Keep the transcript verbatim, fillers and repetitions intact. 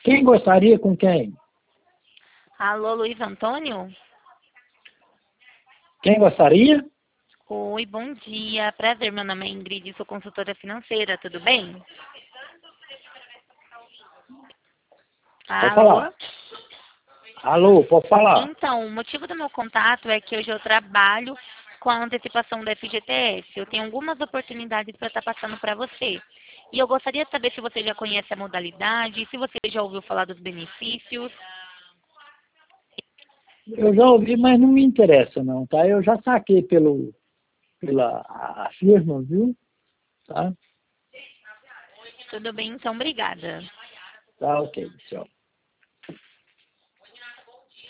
Quem gostaria com quem? Alô, Luiz Antônio? Quem gostaria? Oi, bom dia. Prazer, meu nome é Ingrid, sou consultora financeira, tudo bem? Pode Alô? falar. Alô, pode falar. Então, o motivo do meu contato é que hoje eu trabalho com a antecipação da F G T S. Eu tenho algumas oportunidades para estar passando para você. E eu gostaria de saber se você já conhece a modalidade, se você já ouviu falar dos benefícios. Eu já ouvi, mas não me interessa não, tá? Eu já saquei pelo, pela a, a firma, viu? Tá? Tudo bem, então, obrigada. Tá, ok, tchau.